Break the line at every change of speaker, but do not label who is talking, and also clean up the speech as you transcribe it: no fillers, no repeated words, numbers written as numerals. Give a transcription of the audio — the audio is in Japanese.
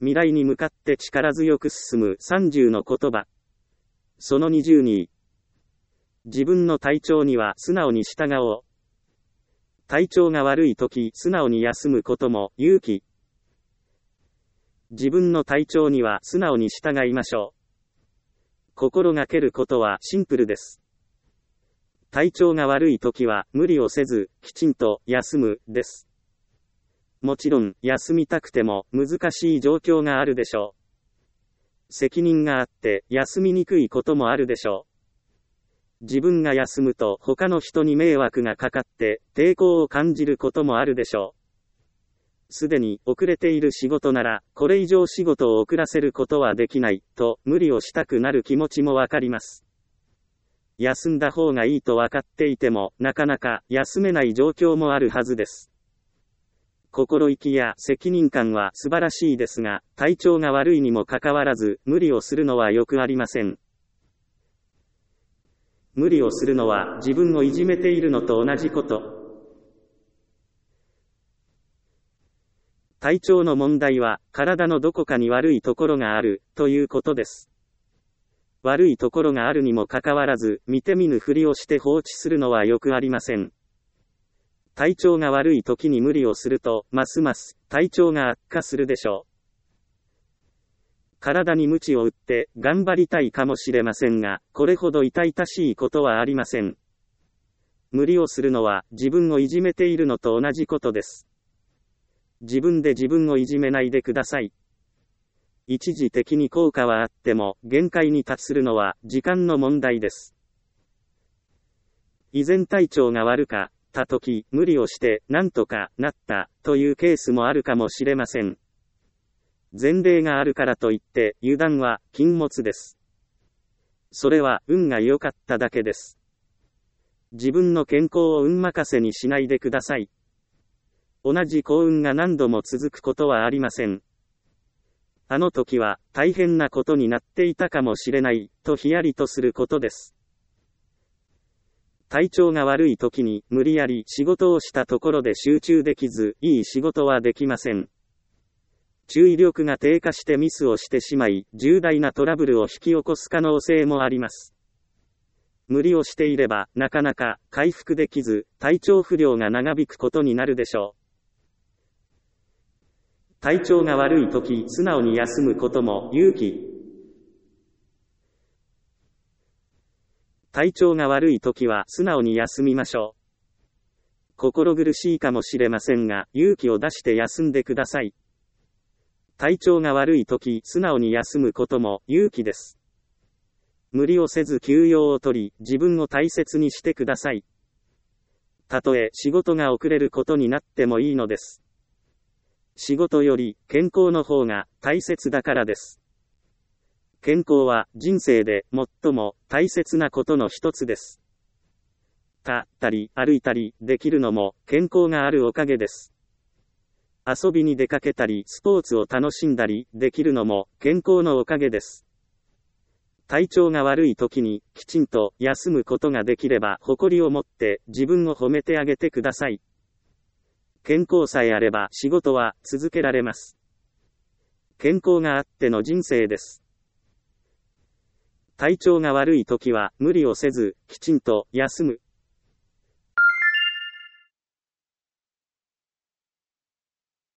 未来に向かって力強く進む30の言葉。その22。自分の体調には素直に従おう。体調が悪いとき、素直に休むことも勇気。自分の体調には素直に従いましょう。心がけることはシンプルです。体調が悪いときは無理をせず、きちんと休むです。もちろん、休みたくても難しい状況があるでしょう。責任があって休みにくいこともあるでしょう。自分が休むと他の人に迷惑がかかって抵抗を感じることもあるでしょう。すでに遅れている仕事なら、これ以上仕事を遅らせることはできないと無理をしたくなる気持ちもわかります。休んだ方がいいと分かっていても、なかなか休めない状況もあるはずです。心意気や責任感は素晴らしいですが、体調が悪いにもかかわらず、無理をするのはよくありません。無理をするのは自分をいじめているのと同じこと。体調の問題は、体のどこかに悪いところがある、ということです。悪いところがあるにもかかわらず、見て見ぬふりをして放置するのはよくありません。体調が悪い時に無理をすると、ますます体調が悪化するでしょう。体に鞭を打って頑張りたいかもしれませんが、これほど痛々しいことはありません。無理をするのは自分をいじめているのと同じことです。自分で自分をいじめないでください。一時的に効果はあっても、限界に達するのは時間の問題です。以前体調が悪かった時、無理をしてなんとかなったというケースもあるかもしれません。前例があるからといって油断は禁物です。それは運が良かっただけです。自分の健康を運任せにしないでください。同じ幸運が何度も続くことはありません。あの時は大変なことになっていたかもしれないとヒヤリとすることです。体調が悪い時に無理やり仕事をしたところで集中できず、いい仕事はできません。注意力が低下してミスをしてしまい、重大なトラブルを引き起こす可能性もあります。無理をしていれば、なかなか回復できず、体調不良が長引くことになるでしょう。体調が悪いとき、素直に休むことも勇気。体調が悪いときは素直に休みましょう。心苦しいかもしれませんが、勇気を出して休んでください。体調が悪いとき、素直に休むことも勇気です。無理をせず休養を取り、自分を大切にしてください。たとえ仕事が遅れることになってもいいのです。仕事より健康の方が大切だからです。健康は人生で最も大切なことの一つです。立ったり歩いたりできるのも健康があるおかげです。遊びに出かけたりスポーツを楽しんだりできるのも健康のおかげです。体調が悪い時にきちんと休むことができれば誇りを持って自分を褒めてあげてください。健康さえあれば仕事は続けられます。健康があっての人生です。体調が悪い時は無理をせずきちんと休む。